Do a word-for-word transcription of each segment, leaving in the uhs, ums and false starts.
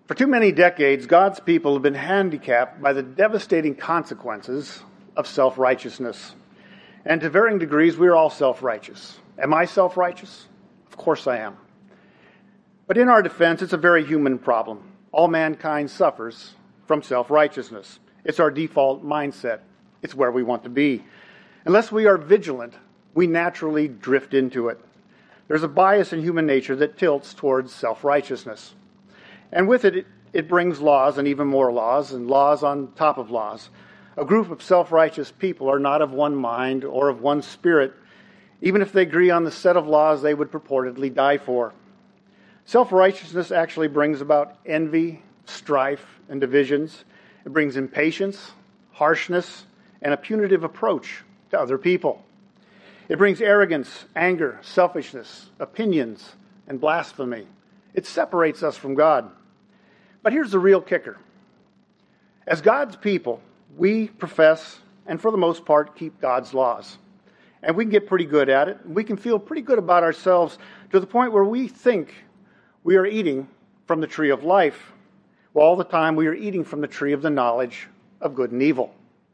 For too many decades, God's people have been handicapped by the devastating consequences of self-righteousness. And to varying degrees, we are all self-righteous. Am I self-righteous? Of course I am. But in our defense, it's a very human problem. All mankind suffers from self-righteousness. It's our default mindset. It's where we want to be. Unless we are vigilant, we naturally drift into it. There's a bias in human nature that tilts towards self-righteousness. And with it, it, it brings laws and even more laws, and laws on top of laws. A group of self-righteous people are not of one mind or of one spirit, even if they agree on the set of laws they would purportedly die for. Self-righteousness actually brings about envy, strife, and divisions. It brings impatience, harshness, and a punitive approach to other people. It brings arrogance, anger, selfishness, opinions, and blasphemy. It separates us from God. But here's the real kicker. As God's people, we profess and for the most part keep God's laws. And we can get pretty good at it. We can feel pretty good about ourselves to the point where we think we are eating from the tree of life, while all the time we are eating from the tree of the knowledge of good and evil.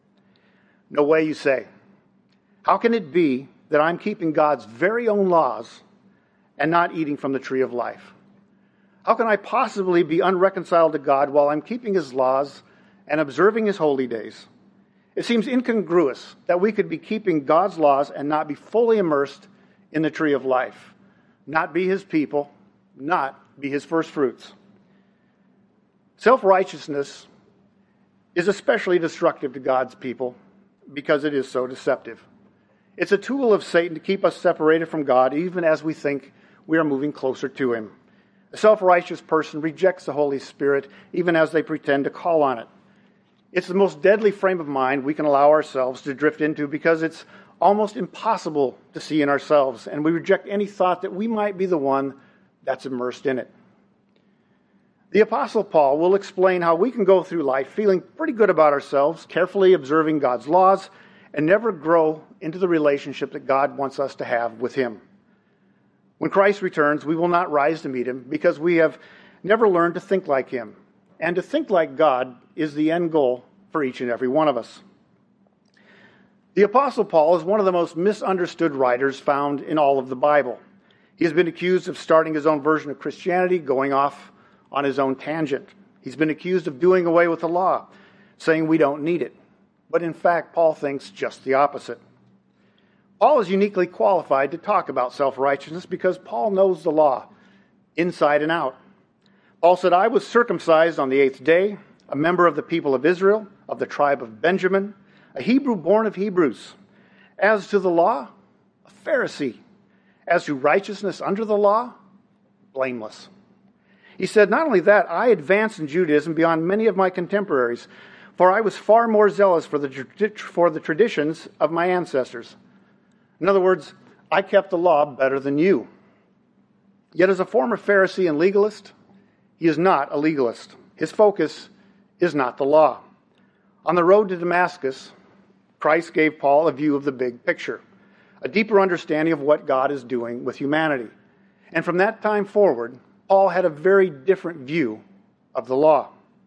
No way, you say. How can it be that I'm keeping God's very own laws and not eating from the tree of life? How can I possibly be unreconciled to God while I'm keeping His laws and observing His holy days? It seems incongruous that we could be keeping God's laws and not be fully immersed in the tree of life, not be His people, not be His first fruits. Self-righteousness is especially destructive to God's people because it is so deceptive. It's a tool of Satan to keep us separated from God even as we think we are moving closer to Him. A self-righteous person rejects the Holy Spirit even as they pretend to call on it. It's the most deadly frame of mind we can allow ourselves to drift into because it's almost impossible to see in ourselves, and we reject any thought that we might be the one that's immersed in it. The Apostle Paul will explain how we can go through life feeling pretty good about ourselves, carefully observing God's laws, and never grow into the relationship that God wants us to have with Him. When Christ returns, we will not rise to meet Him because we have never learned to think like Him. And to think like God is the end goal for each and every one of us. The Apostle Paul is one of the most misunderstood writers found in all of the Bible. He has been accused of starting his own version of Christianity, going off on his own tangent. He's been accused of doing away with the law, saying we don't need it. But in fact, Paul thinks just the opposite. Paul is uniquely qualified to talk about self-righteousness because Paul knows the law inside and out. Paul said, I was circumcised on the eighth day, a member of the people of Israel, of the tribe of Benjamin, a Hebrew born of Hebrews. As to the law, a Pharisee. As to righteousness under the law, blameless. He said, not only that, I advanced in Judaism beyond many of my contemporaries, for I was far more zealous for the, for the traditions of my ancestors. In other words, I kept the law better than you. Yet as a former Pharisee and legalist, he is not a legalist. His focus is not the law. On the road to Damascus, Christ gave Paul a view of the big picture, a deeper understanding of what God is doing with humanity. And from that time forward, Paul had a very different view of the law.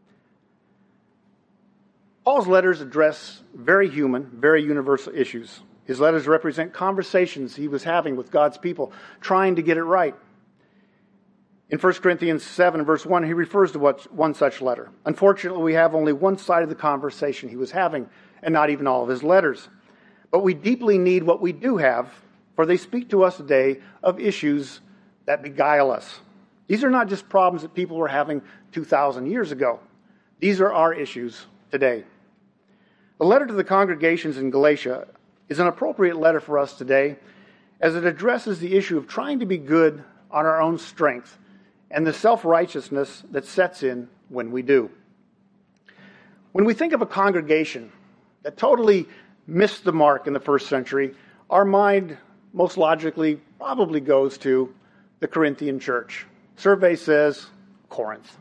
Paul's letters address very human, very universal issues. His letters represent conversations he was having with God's people, trying to get it right. In First Corinthians seven, verse one, he refers to one such letter. Unfortunately, we have only one side of the conversation he was having, and not even all of his letters. But we deeply need what we do have, for they speak to us today of issues that beguile us. These are not just problems that people were having two thousand years ago. These are our issues today. The letter to the congregations in Galatia is an appropriate letter for us today as it addresses the issue of trying to be good on our own strength and the self-righteousness that sets in when we do. When we think of a congregation that totally missed the mark in the first century, our mind most logically probably goes to the Corinthian church. Survey says Corinth.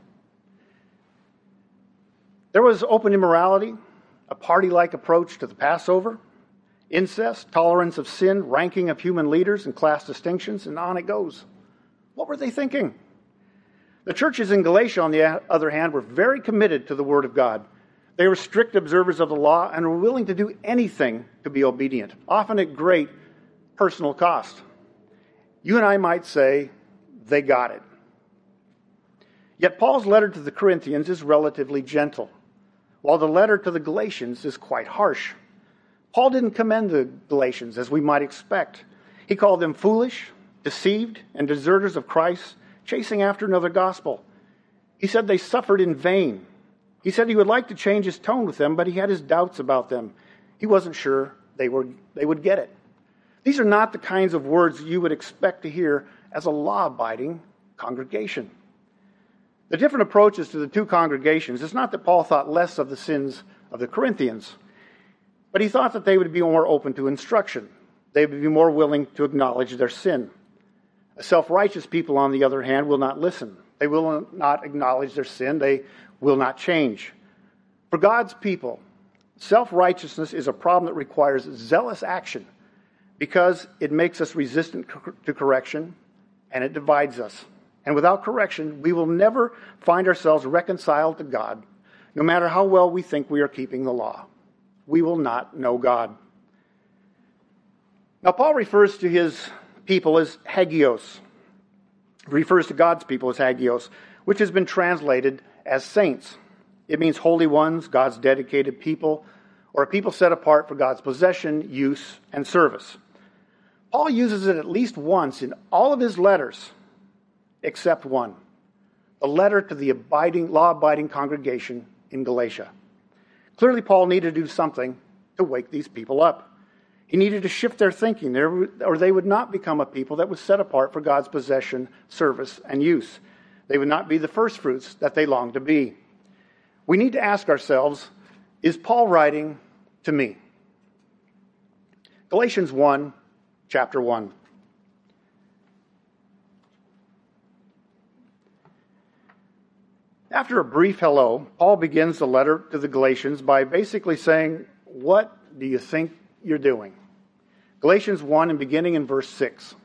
There was open immorality, a party-like approach to the Passover, incest, tolerance of sin, ranking of human leaders and class distinctions, and on it goes. What were they thinking? The churches in Galatia, on the other hand, were very committed to the Word of God. They were strict observers of the law and were willing to do anything to be obedient, often at great personal cost. You and I might say they got it. Yet Paul's letter to the Corinthians is relatively gentle, while the letter to the Galatians is quite harsh. Paul didn't commend the Galatians as we might expect. He called them foolish, deceived, and deserters of Christ, chasing after another gospel. He said they suffered in vain. He said he would like to change his tone with them, but he had his doubts about them. He wasn't sure they were they would get it. These are not the kinds of words you would expect to hear as a law-abiding congregation. The different approaches to the two congregations is not that Paul thought less of the sins of the Corinthians, but he thought that they would be more open to instruction. They would be more willing to acknowledge their sin. Self-righteous people, on the other hand, will not listen. They will not acknowledge their sin. They will not change. For God's people, self-righteousness is a problem that requires zealous action because it makes us resistant to correction and it divides us. And without correction, we will never find ourselves reconciled to God, no matter how well we think we are keeping the law. We will not know God. Now, Paul refers to his people as hagios. He refers to God's people as hagios, which has been translated as saints. It means holy ones, God's dedicated people, or a people set apart for God's possession, use, and service. Paul uses it at least once in all of his letters, except one, the letter to the abiding, law-abiding congregation in Galatia. Clearly, Paul needed to do something to wake these people up. He needed to shift their thinking, or they would not become a people that was set apart for God's possession, service, and use. They would not be the first fruits that they longed to be. We need to ask ourselves, is Paul writing to me? Galatians one, chapter one. After a brief hello, Paul begins the letter to the Galatians by basically saying, what do you think you're doing? Galatians one, and beginning in verse six.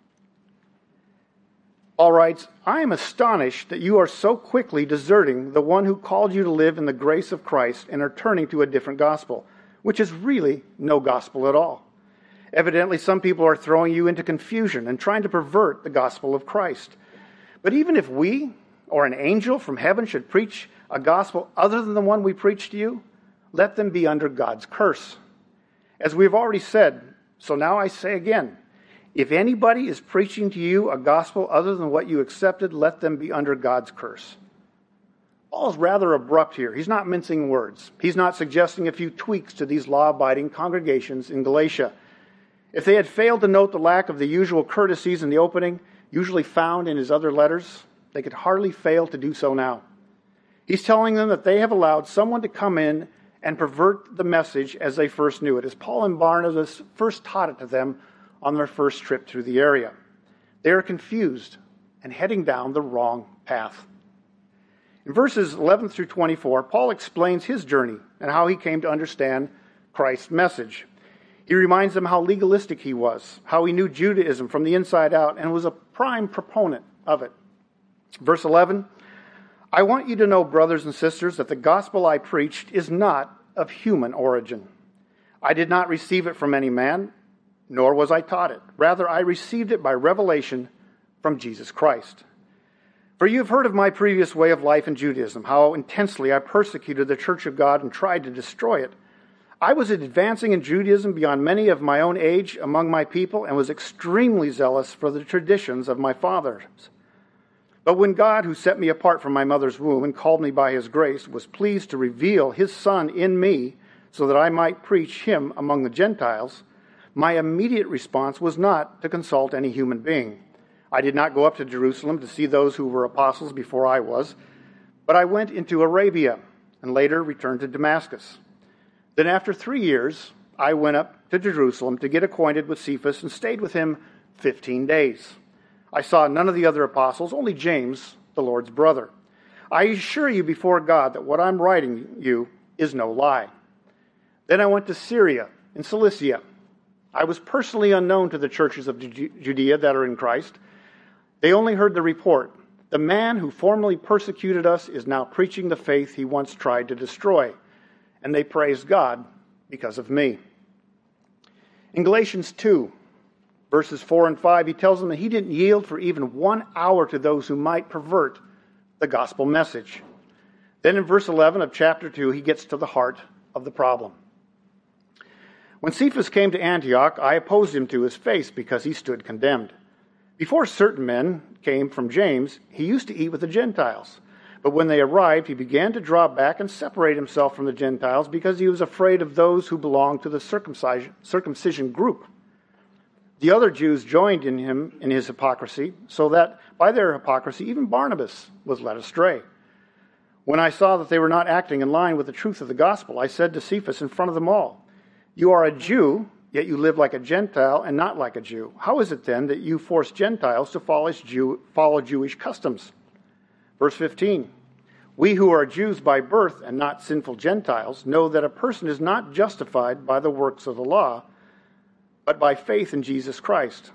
Paul writes, I am astonished that you are so quickly deserting the one who called you to live in the grace of Christ and are turning to a different gospel, which is really no gospel at all. Evidently, some people are throwing you into confusion and trying to pervert the gospel of Christ. But even if we or an angel from heaven should preach a gospel other than the one we preach to you, let them be under God's curse. As we have already said, so now I say again, if anybody is preaching to you a gospel other than what you accepted, let them be under God's curse. Paul is rather abrupt here. He's not mincing words. He's not suggesting a few tweaks to these law-abiding congregations in Galatia. If they had failed to note the lack of the usual courtesies in the opening, usually found in his other letters, they could hardly fail to do so now. He's telling them that they have allowed someone to come in and pervert the message as they first knew it, as Paul and Barnabas first taught it to them on their first trip through the area. They are confused and heading down the wrong path. In verses eleven through twenty-four, Paul explains his journey and how he came to understand Christ's message. He reminds them how legalistic he was, how he knew Judaism from the inside out and was a prime proponent of it. Verse eleven, I want you to know, brothers and sisters, that the gospel I preached is not of human origin. I did not receive it from any man, nor was I taught it. Rather, I received it by revelation from Jesus Christ. For you have heard of my previous way of life in Judaism, how intensely I persecuted the church of God and tried to destroy it. I was advancing in Judaism beyond many of my own age among my people and was extremely zealous for the traditions of my fathers. But when God, who set me apart from my mother's womb and called me by his grace, was pleased to reveal his Son in me so that I might preach him among the Gentiles, my immediate response was not to consult any human being. I did not go up to Jerusalem to see those who were apostles before I was, but I went into Arabia and later returned to Damascus. Then after three years, I went up to Jerusalem to get acquainted with Cephas and stayed with him fifteen days. I saw none of the other apostles, only James, the Lord's brother. I assure you before God that what I'm writing you is no lie. Then I went to Syria and Cilicia. I was personally unknown to the churches of Judea that are in Christ. They only heard the report The man who formerly persecuted us is now preaching the faith he once tried to destroy, and they praise God because of me. In Galatians two, verses four and five, he tells them that he didn't yield for even one hour to those who might pervert the gospel message. Then in verse eleven of chapter two, he gets to the heart of the problem. When Cephas came to Antioch, I opposed him to his face because he stood condemned. Before certain men came from James, he used to eat with the Gentiles. But when they arrived, he began to draw back and separate himself from the Gentiles because he was afraid of those who belonged to the circumcision, circumcision group. The other Jews joined in him in his hypocrisy, so that by their hypocrisy even Barnabas was led astray. When I saw that they were not acting in line with the truth of the gospel, I said to Cephas in front of them all, "You are a Jew, yet you live like a Gentile and not like a Jew. How is it then that you force Gentiles to follow, Jew, follow Jewish customs?" Verse fifteen, "We who are Jews by birth and not sinful Gentiles know that a person is not justified by the works of the law, but by faith in Jesus Christ.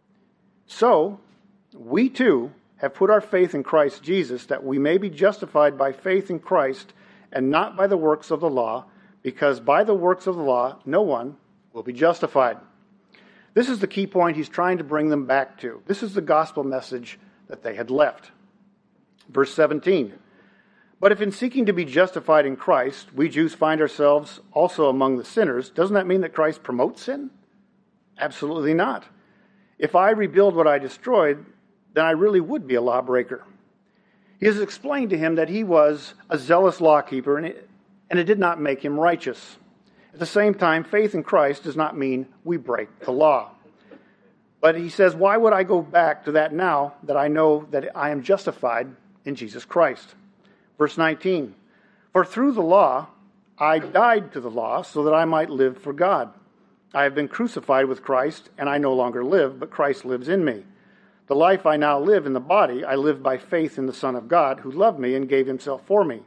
So, we too have put our faith in Christ Jesus, that we may be justified by faith in Christ and not by the works of the law, because by the works of the law no one will be justified." This is the key point he's trying to bring them back to. This is the gospel message that they had left. Verse seventeen, "But if in seeking to be justified in Christ, we Jews find ourselves also among the sinners, doesn't that mean that Christ promotes sin? Absolutely not. If I rebuild what I destroyed, then I really would be a lawbreaker." He has explained to him that he was a zealous lawkeeper, and it, and it did not make him righteous. At the same time, faith in Christ does not mean we break the law. But he says, why would I go back to that now that I know that I am justified in Jesus Christ? Verse nineteen, "For through the law I died to the law so that I might live for God. I have been crucified with Christ, and I no longer live, but Christ lives in me. The life I now live in the body, I live by faith in the Son of God, who loved me and gave himself for me.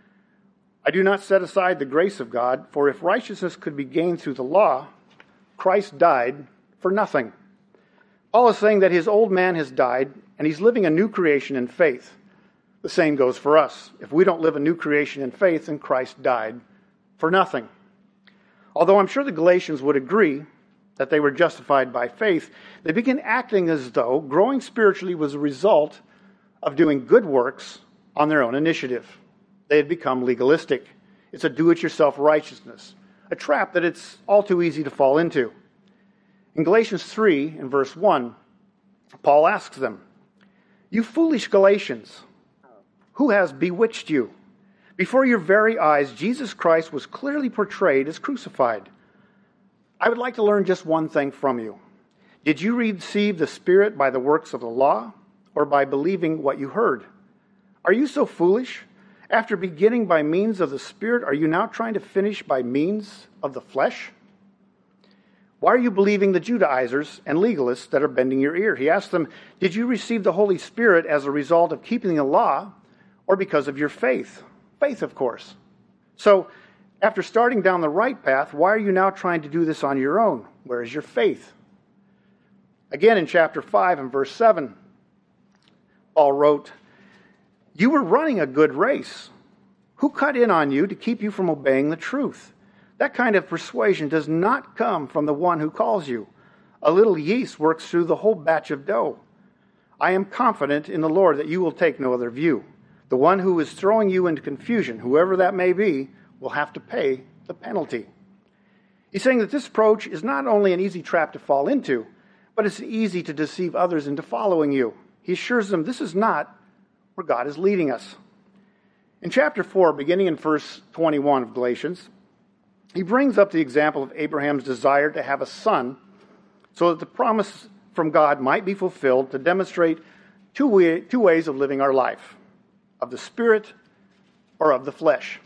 I do not set aside the grace of God, for if righteousness could be gained through the law, Christ died for nothing." Paul is saying that his old man has died, and he's living a new creation in faith. The same goes for us. If we don't live a new creation in faith, then Christ died for nothing. Although I'm sure the Galatians would agree that they were justified by faith, they begin acting as though growing spiritually was a result of doing good works on their own initiative. They had become legalistic. It's a do-it-yourself righteousness, a trap that it's all too easy to fall into. In Galatians three, in verse one, Paul asks them, "You foolish Galatians, who has bewitched you? Before your very eyes, Jesus Christ was clearly portrayed as crucified. I would like to learn just one thing from you. Did you receive the Spirit by the works of the law, or by believing what you heard? Are you so foolish? After beginning by means of the Spirit, are you now trying to finish by means of the flesh? Why are you believing the Judaizers and legalists that are bending your ear?" He asked them, "Did you receive the Holy Spirit as a result of keeping the law, or because of your faith?" Faith, of course. So, after starting down the right path, why are you now trying to do this on your own? Where is your faith? Again, in chapter five and verse seven, Paul wrote, "You were running a good race. Who cut in on you to keep you from obeying the truth? That kind of persuasion does not come from the one who calls you. A little yeast works through the whole batch of dough. I am confident in the Lord that you will take no other view. The one who is throwing you into confusion, whoever that may be, will have to pay the penalty." He's saying that this approach is not only an easy trap to fall into, but it's easy to deceive others into following you. He assures them this is not where God is leading us. In chapter four, beginning in verse twenty-one of Galatians, he brings up the example of Abraham's desire to have a son so that the promise from God might be fulfilled, to demonstrate two, way, two ways of living our life, of the Spirit or of the flesh.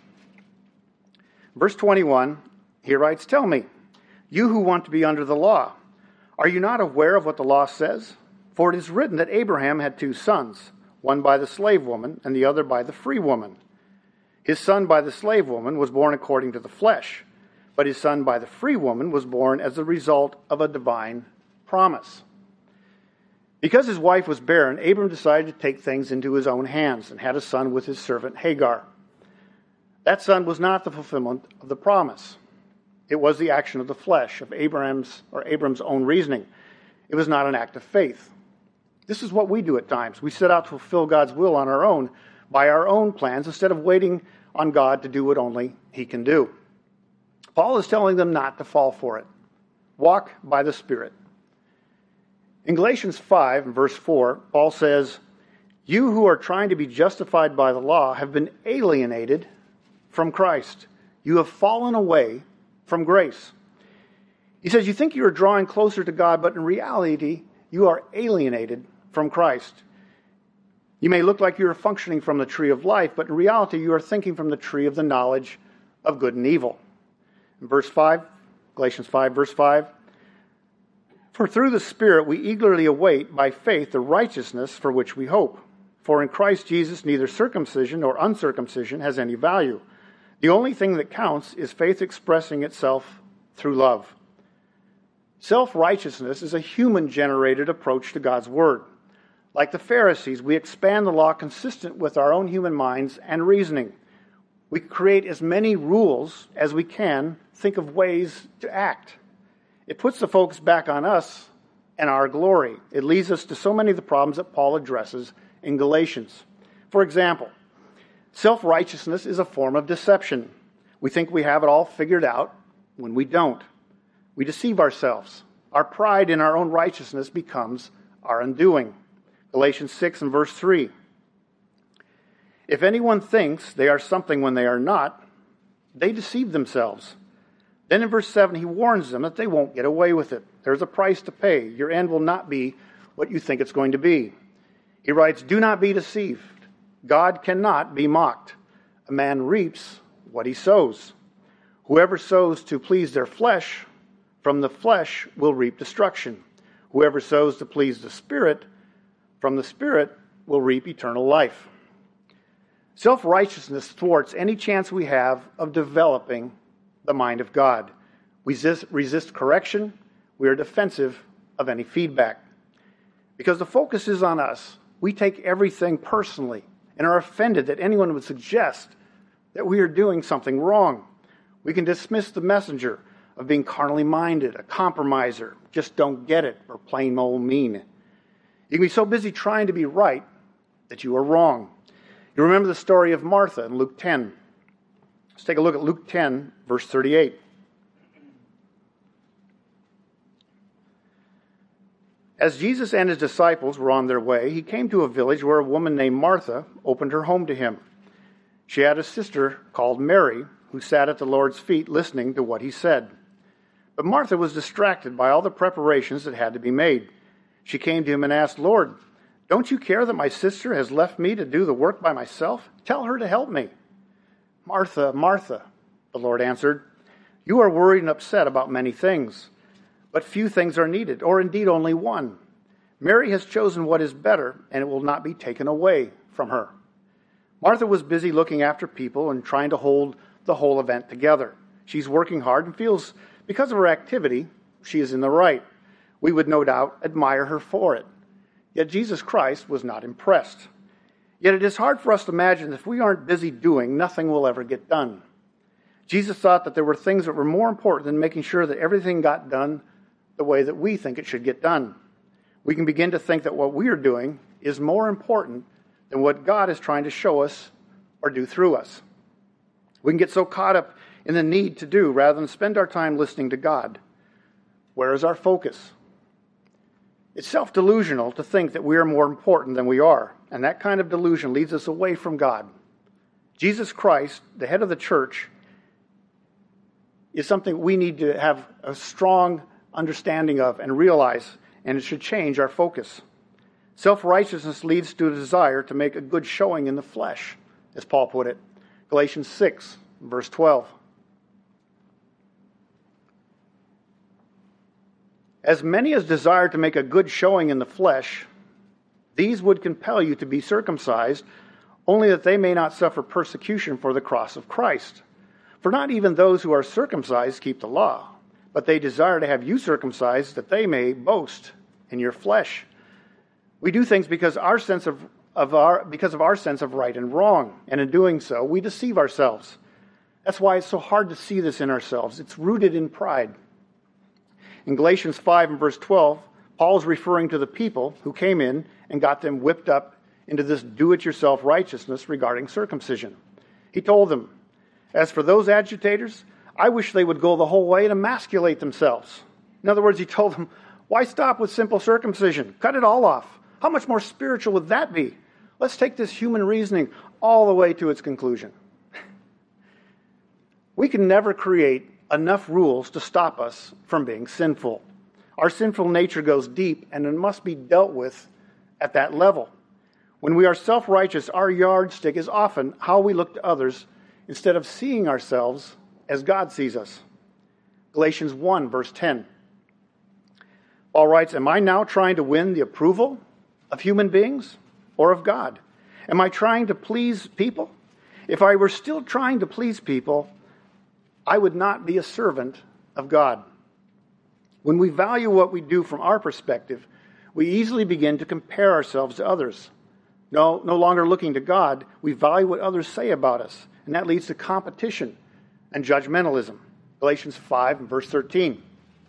Verse twenty-one, he writes, "Tell me, you who want to be under the law, are you not aware of what the law says? For it is written that Abraham had two sons, one by the slave woman and the other by the free woman. His son by the slave woman was born according to the flesh, but his son by the free woman was born as a result of a divine promise." Because his wife was barren, Abram decided to take things into his own hands and had a son with his servant Hagar. That son was not the fulfillment of the promise. It was the action of the flesh, of Abraham's or Abram's own reasoning. It was not an act of faith. This is what we do at times. We set out to fulfill God's will on our own, by our own plans, instead of waiting on God to do what only He can do. Paul is telling them not to fall for it. Walk by the Spirit. In Galatians five, verse four, Paul says, "You who are trying to be justified by the law have been alienated from Christ. You have fallen away from grace." He says, you think you are drawing closer to God, but in reality, you are alienated from Christ. You may look like you are functioning from the tree of life, but in reality, you are thinking from the tree of the knowledge of good and evil. In verse five, Galatians five, verse five, "For through the Spirit we eagerly await by faith the righteousness for which we hope. For in Christ Jesus neither circumcision nor uncircumcision has any value. The only thing that counts is faith expressing itself through love." Self-righteousness is a human-generated approach to God's Word. Like the Pharisees, we expand the law consistent with our own human minds and reasoning. We create as many rules as we can, think of ways to act. It puts the focus back on us and our glory. It leads us to so many of the problems that Paul addresses in Galatians. For example, self-righteousness is a form of deception. We think we have it all figured out when we don't. We deceive ourselves. Our pride in our own righteousness becomes our undoing. Galatians six and verse three. "If anyone thinks they are something when they are not, they deceive themselves." Then in verse seven, he warns them that they won't get away with it. There's a price to pay. Your end will not be what you think it's going to be. He writes, "Do not be deceived. God cannot be mocked. A man reaps what he sows. Whoever sows to please their flesh, from the flesh will reap destruction. Whoever sows to please the Spirit, from the Spirit will reap eternal life." Self-righteousness thwarts any chance we have of developing the mind of God. We resist, resist correction. We are defensive of any feedback. Because the focus is on us, we take everything personally and are offended that anyone would suggest that we are doing something wrong. We can dismiss the messenger of being carnally minded, a compromiser, just don't get it, or plain old mean. You can be so busy trying to be right that you are wrong. You remember the story of Martha in Luke ten. Let's take a look at Luke ten, verse thirty-eight. As Jesus and his disciples were on their way, he came to a village where a woman named Martha opened her home to him. She had a sister called Mary, who sat at the Lord's feet listening to what he said. But Martha was distracted by all the preparations that had to be made. She came to him and asked, "Lord, don't you care that my sister has left me to do the work by myself? Tell her to help me." "Martha, Martha," the Lord answered, "you are worried and upset about many things, but few things are needed, or indeed only one. Mary has chosen what is better, and it will not be taken away from her." Martha was busy looking after people and trying to hold the whole event together. She's working hard and feels, because of her activity, she is in the right. We would no doubt admire her for it. Yet Jesus Christ was not impressed. Yet it is hard for us to imagine that if we aren't busy doing, nothing will ever get done. Jesus thought that there were things that were more important than making sure that everything got done the way that we think it should get done. We can begin to think that what we are doing is more important than what God is trying to show us or do through us. We can get so caught up in the need to do rather than spend our time listening to God. Where is our focus? It's self-delusional to think that we are more important than we are, and that kind of delusion leads us away from God. Jesus Christ, the head of the church, is something we need to have a strong understanding of and realize, and it should change our focus. Self-righteousness leads to a desire to make a good showing in the flesh, as Paul put it. Galatians six, verse twelve. "As many as desire to make a good showing in the flesh, these would compel you to be circumcised, only that they may not suffer persecution for the cross of Christ. For not even those who are circumcised keep the law, but they desire to have you circumcised, that they may boast in your flesh. We do things because our sense of, of our because of our sense of right and wrong, and in doing so, we deceive ourselves. That's why it's so hard to see this in ourselves. It's rooted in pride. In Galatians five and verse twelve, Paul is referring to the people who came in and got them whipped up into this do-it-yourself righteousness regarding circumcision. He told them, "As for those agitators, I wish they would go the whole way and emasculate themselves." In other words, he told them, why stop with simple circumcision? Cut it all off. How much more spiritual would that be? Let's take this human reasoning all the way to its conclusion. We can never create enough rules to stop us from being sinful. Our sinful nature goes deep, and it must be dealt with at that level. When we are self-righteous, our yardstick is often how we look to others instead of seeing ourselves as God sees us. Galatians one, verse ten. Paul writes, "Am I now trying to win the approval of human beings or of God? Am I trying to please people? If I were still trying to please people, I would not be a servant of God." When we value what we do from our perspective, we easily begin to compare ourselves to others. No, no longer looking to God, we value what others say about us, and that leads to competition and judgmentalism. Galatians five and verse thirteen.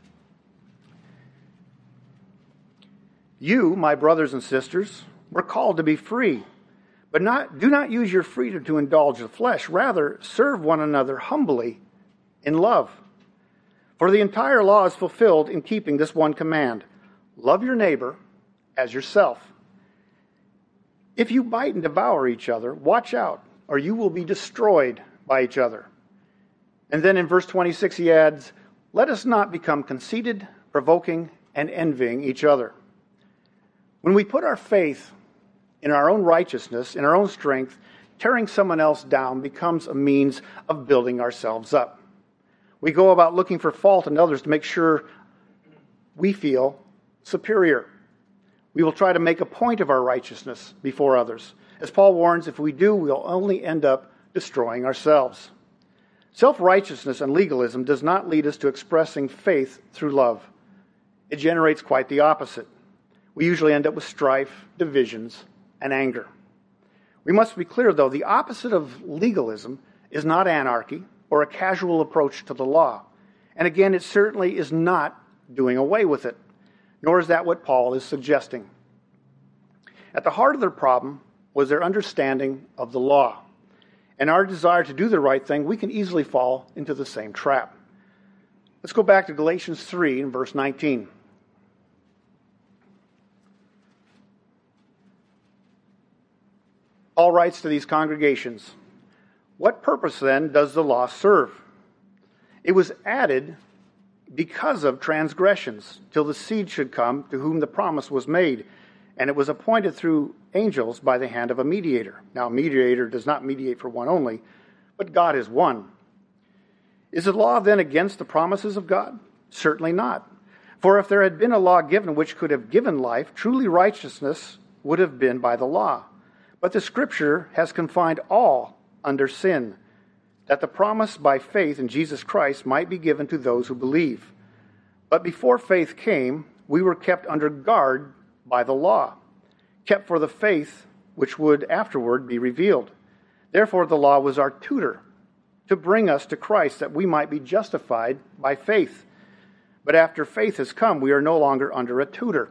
"You, my brothers and sisters, were called to be free, but not, do not use your freedom to indulge the flesh. Rather, serve one another humbly in love. For the entire law is fulfilled in keeping this one command: love your neighbor as yourself. If you bite and devour each other, watch out, or you will be destroyed by each other." And then in verse twenty-six he adds, "Let us not become conceited, provoking, and envying each other." When we put our faith in our own righteousness, in our own strength, tearing someone else down becomes a means of building ourselves up. We go about looking for fault in others to make sure we feel superior. We will try to make a point of our righteousness before others. As Paul warns, if we do, we'll only end up destroying ourselves. Self-righteousness and legalism does not lead us to expressing faith through love. It generates quite the opposite. We usually end up with strife, divisions, and anger. We must be clear, though, the opposite of legalism is not anarchy or a casual approach to the law. And again, it certainly is not doing away with it, nor is that what Paul is suggesting. At the heart of their problem was their understanding of the law. And our desire to do the right thing, we can easily fall into the same trap. Let's go back to Galatians three and verse nineteen. Paul writes to these congregations, "What purpose then does the law serve? It was added because of transgressions, till the seed should come to whom the promise was made, and it was appointed through angels by the hand of a mediator." Now, a mediator does not mediate for one only, but God is one. Is the law then against the promises of God? Certainly not. For if there had been a law given which could have given life, truly righteousness would have been by the law. But the Scripture has confined all under sin, that the promise by faith in Jesus Christ might be given to those who believe. But before faith came, we were kept under guard by the law, kept for the faith which would afterward be revealed. Therefore the law was our tutor, to bring us to Christ, that we might be justified by faith. But after faith has come, we are no longer under a tutor.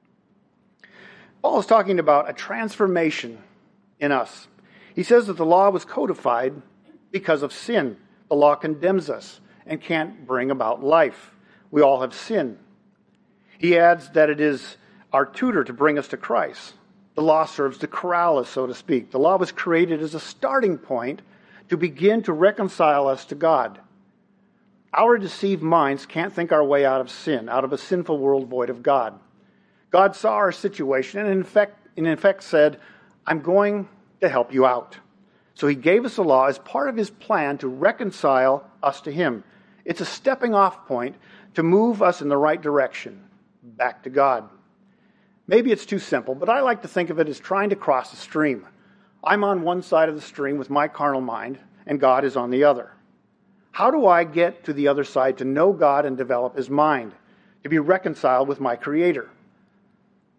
Paul is talking about a transformation in us. He says that the law was codified because of sin. The law condemns us and can't bring about life. We all have sinned. He adds that it is our tutor to bring us to Christ. The law serves to corral us, so to speak. The law was created as a starting point to begin to reconcile us to God. Our deceived minds can't think our way out of sin, out of a sinful world void of God. God saw our situation and in effect, in effect said, "I'm going to help you out." So he gave us the law as part of his plan to reconcile us to him. It's a stepping off point to move us in the right direction, back to God. Maybe it's too simple, but I like to think of it as trying to cross a stream. I'm on one side of the stream with my carnal mind, and God is on the other. How do I get to the other side to know God and develop his mind, to be reconciled with my Creator?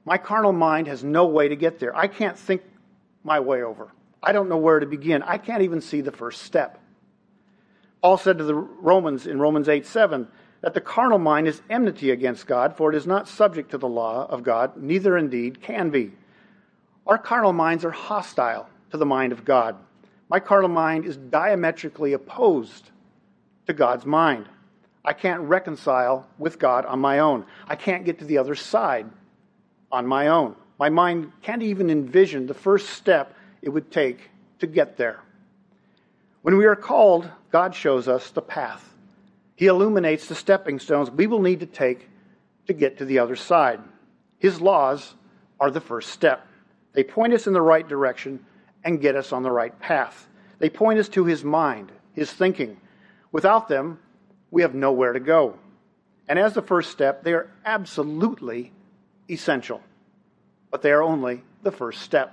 My carnal mind has no way to get there. I can't think my way over. I don't know where to begin. I can't even see the first step. Paul said to the Romans in Romans eight seven that the carnal mind is enmity against God, for it is not subject to the law of God, neither indeed can be. Our carnal minds are hostile to the mind of God. My carnal mind is diametrically opposed to God's mind. I can't reconcile with God on my own. I can't get to the other side on my own. My mind can't even envision the first step it would take to get there. When we are called, God shows us the path. He illuminates the stepping stones we will need to take to get to the other side. His laws are the first step. They point us in the right direction and get us on the right path. They point us to His mind, His thinking. Without them, we have nowhere to go. And as the first step, they are absolutely essential. But they are only the first step.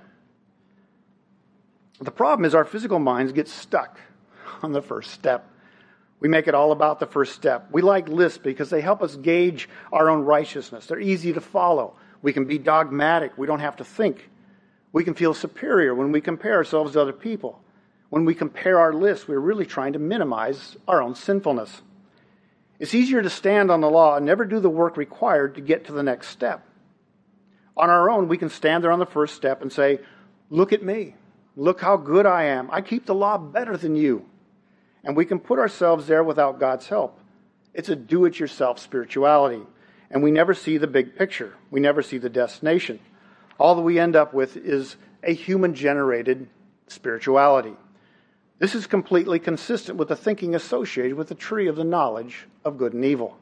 The problem is our physical minds get stuck on the first step. We make it all about the first step. We like lists because they help us gauge our own righteousness. They're easy to follow. We can be dogmatic. We don't have to think. We can feel superior when we compare ourselves to other people. When we compare our lists, we're really trying to minimize our own sinfulness. It's easier to stand on the law and never do the work required to get to the next step. On our own, we can stand there on the first step and say, look at me. Look how good I am. I keep the law better than you. And we can put ourselves there without God's help. It's a do-it-yourself spirituality. And we never see the big picture. We never see the destination. All that we end up with is a human-generated spirituality. This is completely consistent with the thinking associated with the tree of the knowledge of good and evil.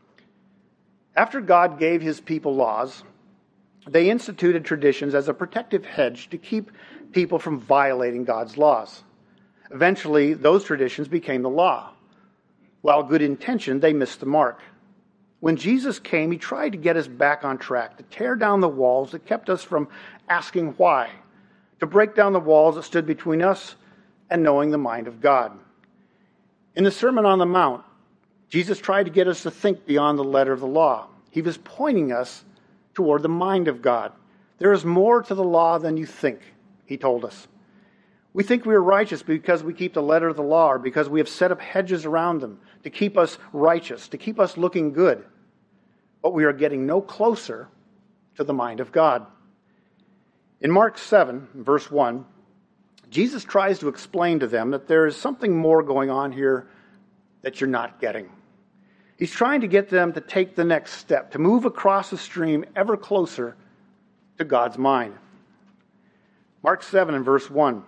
After God gave His people laws, they instituted traditions as a protective hedge to keep people from violating God's laws. Eventually, those traditions became the law. While good intentioned, they missed the mark. When Jesus came, He tried to get us back on track, to tear down the walls that kept us from asking why, to break down the walls that stood between us and knowing the mind of God. In the Sermon on the Mount, Jesus tried to get us to think beyond the letter of the law. He was pointing us toward the mind of God. There is more to the law than you think, He told us. We think we are righteous because we keep the letter of the law or because we have set up hedges around them to keep us righteous, to keep us looking good. But we are getting no closer to the mind of God. In Mark seven, verse one, Jesus tries to explain to them that there is something more going on here that you're not getting. He's trying to get them to take the next step, to move across the stream ever closer to God's mind. Mark seven and verse one.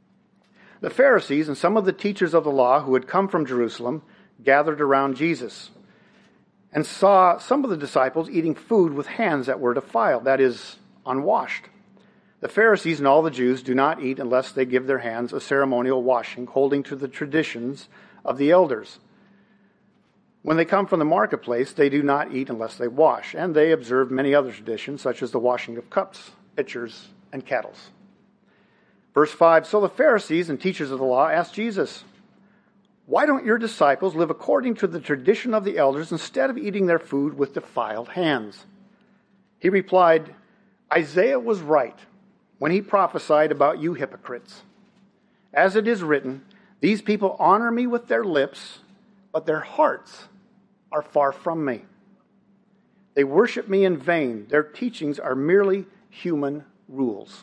The Pharisees and some of the teachers of the law who had come from Jerusalem gathered around Jesus and saw some of the disciples eating food with hands that were defiled, that is, unwashed. The Pharisees and all the Jews do not eat unless they give their hands a ceremonial washing, holding to the traditions of the elders. When they come from the marketplace, they do not eat unless they wash, and they observe many other traditions, such as the washing of cups, pitchers, and kettles. Verse five, so the Pharisees and teachers of the law asked Jesus, why don't your disciples live according to the tradition of the elders instead of eating their food with defiled hands? He replied, Isaiah was right when he prophesied about you hypocrites. As it is written, these people honor me with their lips, but their hearts are far from me. They worship me in vain. Their teachings are merely human rules.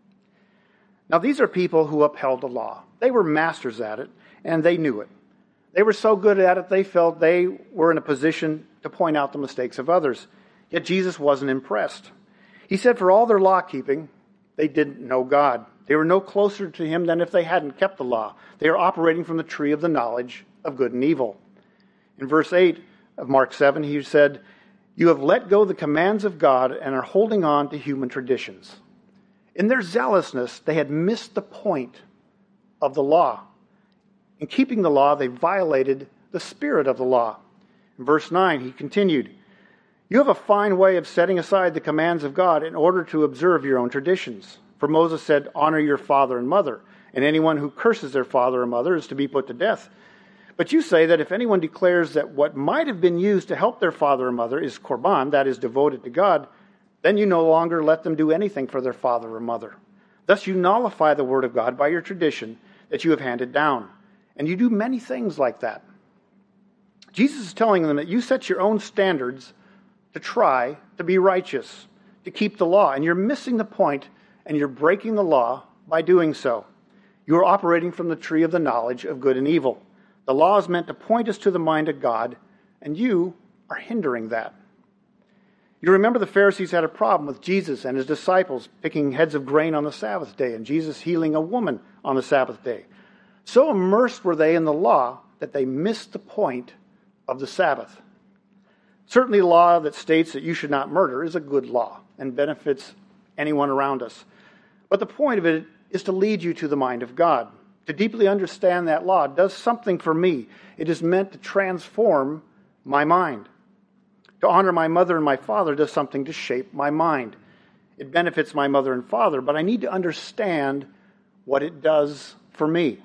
Now, these are people who upheld the law. They were masters at it, and they knew it. They were so good at it, they felt they were in a position to point out the mistakes of others. Yet Jesus wasn't impressed. He said for all their law-keeping, they didn't know God. They were no closer to Him than if they hadn't kept the law. They are operating from the tree of the knowledge of good and evil. In verse eight of Mark seven, He said, you have let go the commands of God and are holding on to human traditions. In their zealousness, they had missed the point of the law. In keeping the law, they violated the spirit of the law. In verse nine, He continued, you have a fine way of setting aside the commands of God in order to observe your own traditions. For Moses said, honor your father and mother, and anyone who curses their father or mother is to be put to death. But you say that if anyone declares that what might have been used to help their father or mother is korban, that is devoted to God, Then you no longer let them do anything for their father or mother. Thus you nullify the word of God by your tradition that you have handed down. And you do many things like that. Jesus is telling them that you set your own standards to try to be righteous, to keep the law. And you're missing the point, and you're breaking the law by doing so. You are operating from the tree of the knowledge of good and evil. The law is meant to point us to the mind of God, and you are hindering that. You remember the Pharisees had a problem with Jesus and his disciples picking heads of grain on the Sabbath day, and Jesus healing a woman on the Sabbath day. So immersed were they in the law that they missed the point of the Sabbath. Certainly the law that states that you should not murder is a good law and benefits anyone around us. But the point of it is to lead you to the mind of God. To deeply understand that law does something for me. It is meant to transform my mind. To honor my mother and my father does something to shape my mind. It benefits my mother and father, but I need to understand what it does for me.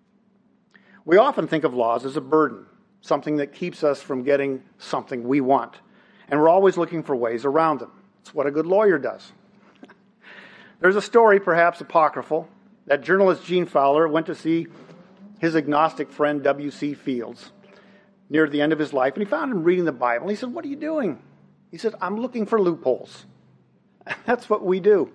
We often think of laws as a burden, something that keeps us from getting something we want. And we're always looking for ways around them. It's what a good lawyer does. There's a story, perhaps apocryphal, that journalist Gene Fowler went to see his agnostic friend W C Fields near the end of his life, and he found him reading the Bible. And he said, "What are you doing?" He said, "I'm looking for loopholes." That's what we do.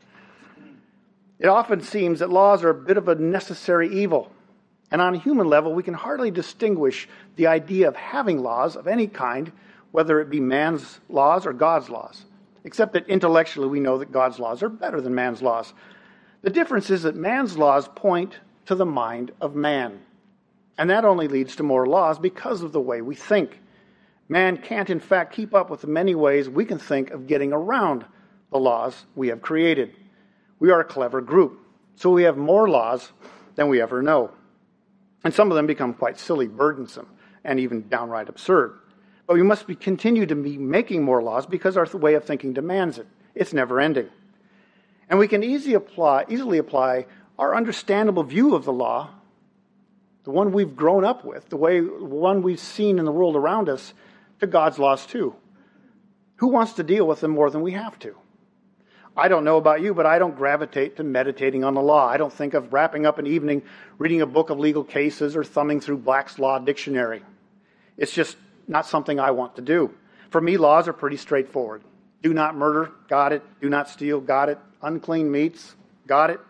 It often seems that laws are a bit of a necessary evil. And on a human level, we can hardly distinguish the idea of having laws of any kind, whether it be man's laws or God's laws, except that intellectually we know that God's laws are better than man's laws. The difference is that man's laws point to the mind of man. And that only leads to more laws because of the way we think. Man can't, in fact, keep up with the many ways we can think of getting around the laws we have created. We are a clever group, so we have more laws than we ever know. And some of them become quite silly, burdensome, and even downright absurd. But we must be, continue to be making more laws because our way of thinking demands it. It's never ending. And we can easily apply, easily apply our understandable view of the law, the one we've grown up with, the way the one we've seen in the world around us, to God's laws too. Who wants to deal with them more than we have to? I don't know about you, but I don't gravitate to meditating on the law. I don't think of wrapping up an evening reading a book of legal cases or thumbing through Black's Law Dictionary. It's just not something I want to do. For me, laws are pretty straightforward. Do not murder, got it. Do not steal, got it. Unclean meats, got it.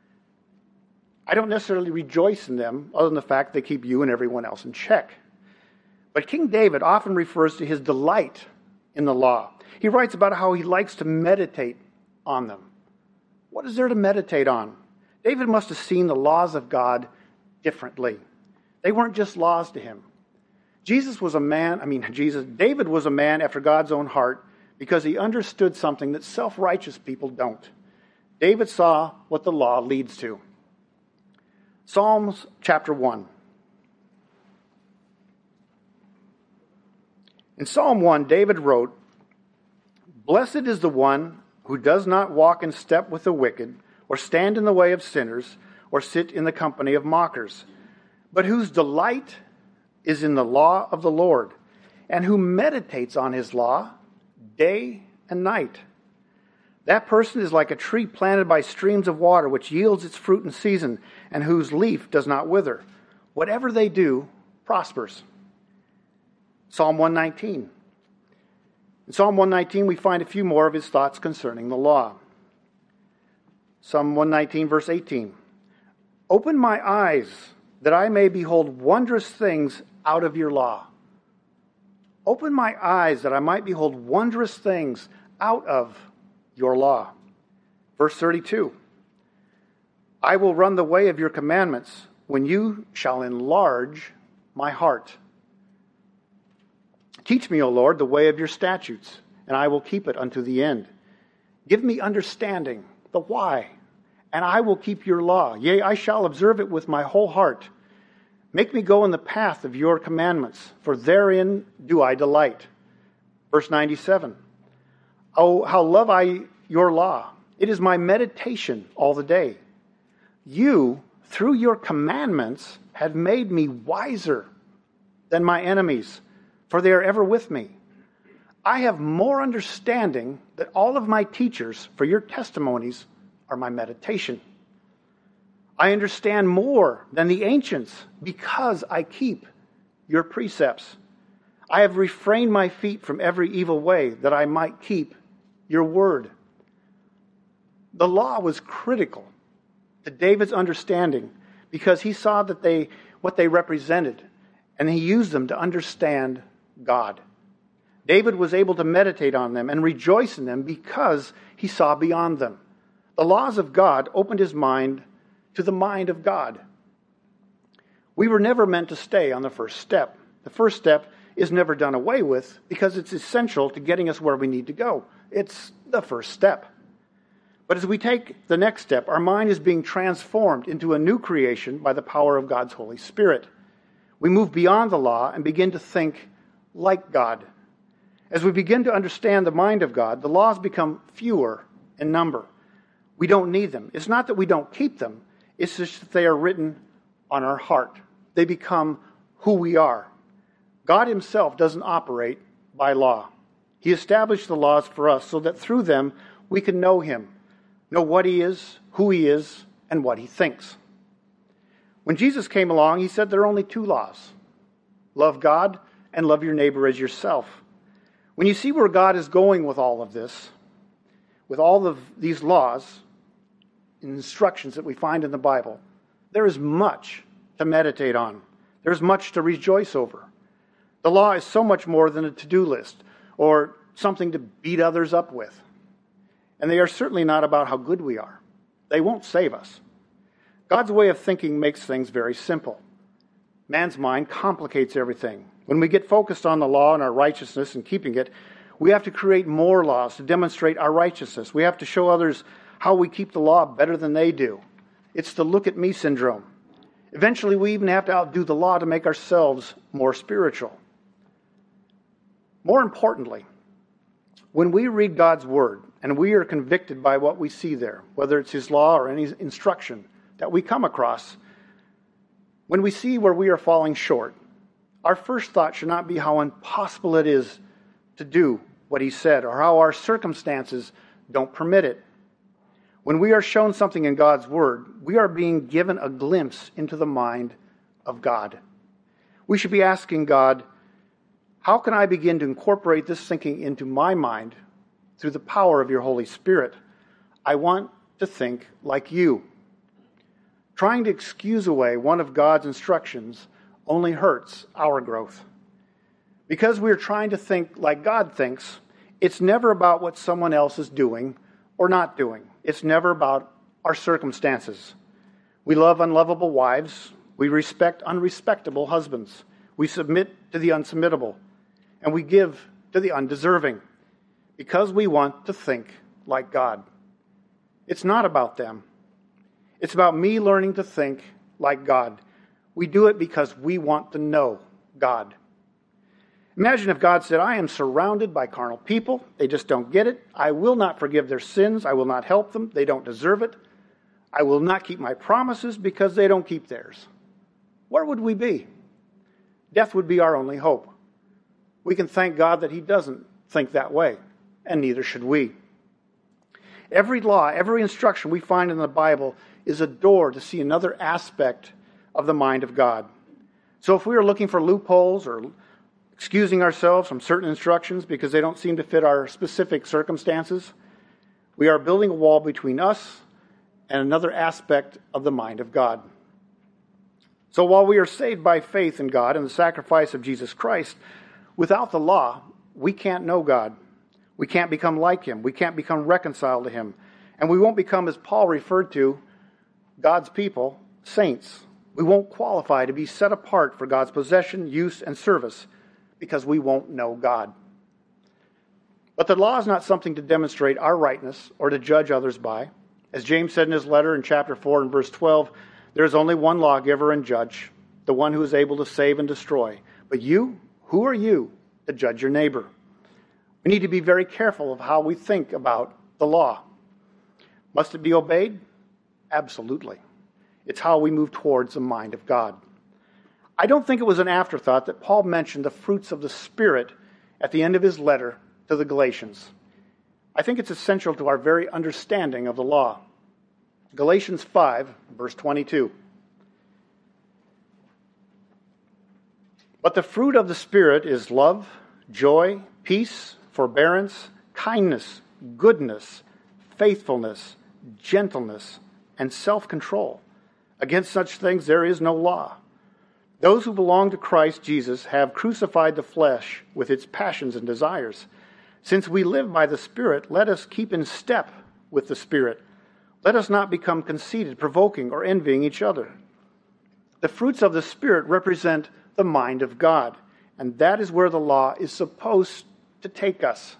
I don't necessarily rejoice in them, other than the fact they keep you and everyone else in check. But King David often refers to his delight in the law. He writes about how he likes to meditate on them. What is there to meditate on? David must have seen the laws of God differently. They weren't just laws to him. Jesus was a man, I mean, Jesus, David was a man after God's own heart because he understood something that self-righteous people don't. David saw what the law leads to. Psalms chapter one. In Psalm one, David wrote, "Blessed is the one who does not walk in step with the wicked, or stand in the way of sinners, or sit in the company of mockers, but whose delight is in the law of the Lord, and who meditates on his law day and night. That person is like a tree planted by streams of water, which yields its fruit in season, and whose leaf does not wither. Whatever they do prospers." Psalm one nineteen. In Psalm one nineteen, we find a few more of his thoughts concerning the law. Psalm one nineteen, verse eighteen. "Open my eyes, that I may behold wondrous things out of your law." Open my eyes, that I might behold wondrous things out of your law. Verse thirty-two. "I will run the way of your commandments, when you shall enlarge my heart. Teach me, O Lord, the way of your statutes, and I will keep it unto the end. Give me understanding, the why, and I will keep your law. Yea, I shall observe it with my whole heart. Make me go in the path of your commandments, for therein do I delight." Verse ninety-seven. "Oh, how love I your law. It is my meditation all the day. You, through your commandments, have made me wiser than my enemies, for they are ever with me. I have more understanding that all of my teachers, for your testimonies, are my meditation. I understand more than the ancients because I keep your precepts. I have refrained my feet from every evil way that I might keep your word. The law was critical to David's understanding because he saw that they what they represented, and he used them to understand God. David was able to meditate on them and rejoice in them because he saw beyond them. The laws of God opened his mind to the mind of God. We were never meant to stay on the first step. The first step is never done away with because it's essential to getting us where we need to go. It's the first step. But as we take the next step, our mind is being transformed into a new creation by the power of God's Holy Spirit. We move beyond the law and begin to think like God. As we begin to understand the mind of God, the laws become fewer in number. We don't need them. It's not that we don't keep them. It's just that they are written on our heart. They become who we are. God himself doesn't operate by law. He established the laws for us so that through them we can know him, know what he is, who he is, and what he thinks. When Jesus came along, he said there are only two laws. Love God and love your neighbor as yourself. When you see where God is going with all of this, with all of these laws and instructions that we find in the Bible, there is much to meditate on. There's much to rejoice over. The law is so much more than a to-do list or something to beat others up with. And they are certainly not about how good we are. They won't save us. God's way of thinking makes things very simple. Man's mind complicates everything. When we get focused on the law and our righteousness and keeping it, we have to create more laws to demonstrate our righteousness. We have to show others how we keep the law better than they do. It's the look at me syndrome. Eventually, we even have to outdo the law to make ourselves more spiritual. More importantly, when we read God's word and we are convicted by what we see there, whether it's his law or any instruction that we come across, when we see where we are falling short, our first thought should not be how impossible it is to do what he said or how our circumstances don't permit it. When we are shown something in God's word, we are being given a glimpse into the mind of God. We should be asking God, how can I begin to incorporate this thinking into my mind through the power of your Holy Spirit? I want to think like you. Trying to excuse away one of God's instructions only hurts our growth. Because we are trying to think like God thinks, it's never about what someone else is doing or not doing. It's never about our circumstances. We love unlovable wives. We respect unrespectable husbands. We submit to the unsubmittable. And we give to the undeserving. Because we want to think like God. It's not about them. It's about me learning to think like God. We do it because we want to know God. Imagine if God said, I am surrounded by carnal people. They just don't get it. I will not forgive their sins. I will not help them. They don't deserve it. I will not keep my promises because they don't keep theirs. Where would we be? Death would be our only hope. We can thank God that he doesn't think that way, and neither should we. Every law, every instruction we find in the Bible is a door to see another aspect of the mind of God. So if we are looking for loopholes or excusing ourselves from certain instructions because they don't seem to fit our specific circumstances, we are building a wall between us and another aspect of the mind of God. So while we are saved by faith in God and the sacrifice of Jesus Christ, without the law, we can't know God. We can't become like him. We can't become reconciled to him. And we won't become, as Paul referred to, God's people, saints. We won't qualify to be set apart for God's possession, use, and service because we won't know God. But the law is not something to demonstrate our rightness or to judge others by. As James said in his letter in chapter four and verse twelve, there is only one lawgiver and judge, the one who is able to save and destroy. But you, who are you to judge your neighbor? We need to be very careful of how we think about the law. Must it be obeyed? Absolutely. It's how we move towards the mind of God. I don't think it was an afterthought that Paul mentioned the fruits of the Spirit at the end of his letter to the Galatians. I think it's essential to our very understanding of the law. Galatians five, verse twenty-two. But the fruit of the Spirit is love, joy, peace, forbearance, kindness, goodness, faithfulness, gentleness, and self-control. Against such things there is no law. Those who belong to Christ Jesus have crucified the flesh with its passions and desires. Since we live by the Spirit, let us keep in step with the Spirit. Let us not become conceited, provoking, or envying each other. The fruits of the Spirit represent the mind of God, and that is where the law is supposed to take us.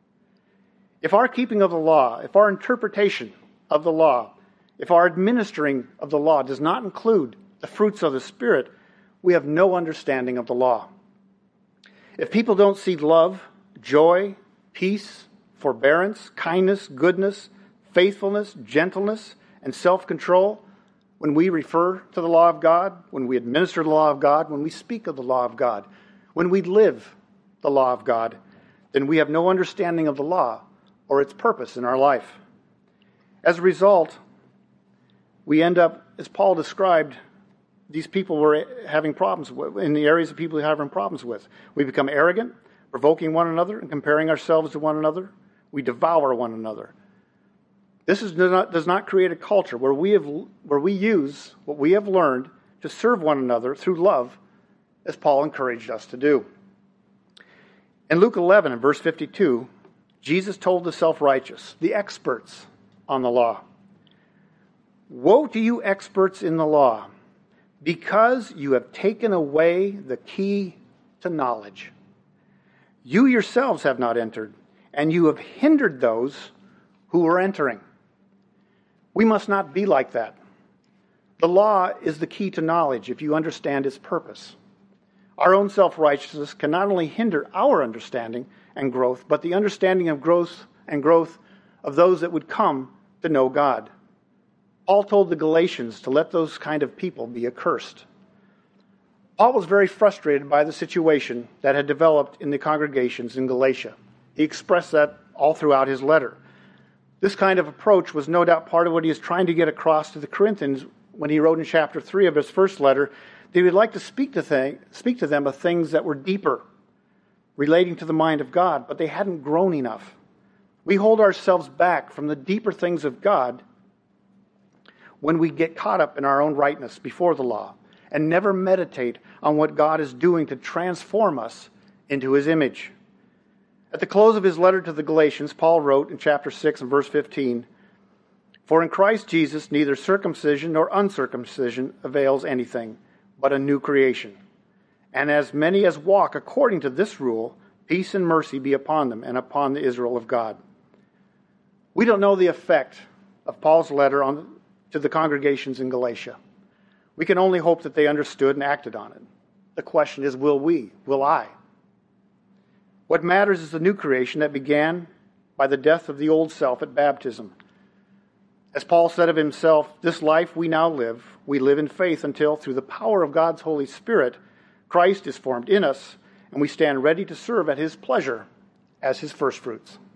If our keeping of the law, if our interpretation of the law, if our administering of the law does not include the fruits of the Spirit, we have no understanding of the law. If people don't see love, joy, peace, forbearance, kindness, goodness, faithfulness, gentleness, and self-control, when we refer to the law of God, when we administer the law of God, when we speak of the law of God, when we live the law of God, then we have no understanding of the law or its purpose in our life. As a result, we end up, as Paul described, these people were having problems with, in the areas of people who are having problems with. We become arrogant, provoking one another and comparing ourselves to one another. We devour one another. This is, does, not, does not create a culture where we have where we use what we have learned to serve one another through love, as Paul encouraged us to do. In Luke eleven, in verse fifty-two, Jesus told the self-righteous, the experts on the law, "Woe to you experts in the law, because you have taken away the key to knowledge. You yourselves have not entered, and you have hindered those who are entering." We must not be like that. The law is the key to knowledge if you understand its purpose. Our own self-righteousness can not only hinder our understanding and growth, but the understanding of growth and growth of those that would come to know God. Paul told the Galatians to let those kind of people be accursed. Paul was very frustrated by the situation that had developed in the congregations in Galatia. He expressed that all throughout his letter. This kind of approach was no doubt part of what he was trying to get across to the Corinthians when he wrote in chapter three of his first letter that he would like to speak to, thing, speak to them of things that were deeper, relating to the mind of God, but they hadn't grown enough. We hold ourselves back from the deeper things of God when we get caught up in our own rightness before the law and never meditate on what God is doing to transform us into His image. At the close of his letter to the Galatians, Paul wrote in chapter six and verse fifteen, "For in Christ Jesus neither circumcision nor uncircumcision avails anything, but a new creation. And as many as walk according to this rule, peace and mercy be upon them and upon the Israel of God." We don't know the effect of Paul's letter on, to the congregations in Galatia. We can only hope that they understood and acted on it. The question is, will we? Will I? What matters is the new creation that began by the death of the old self at baptism. As Paul said of himself, this life we now live, we live in faith until, through the power of God's Holy Spirit, Christ is formed in us, and we stand ready to serve at His pleasure as His firstfruits.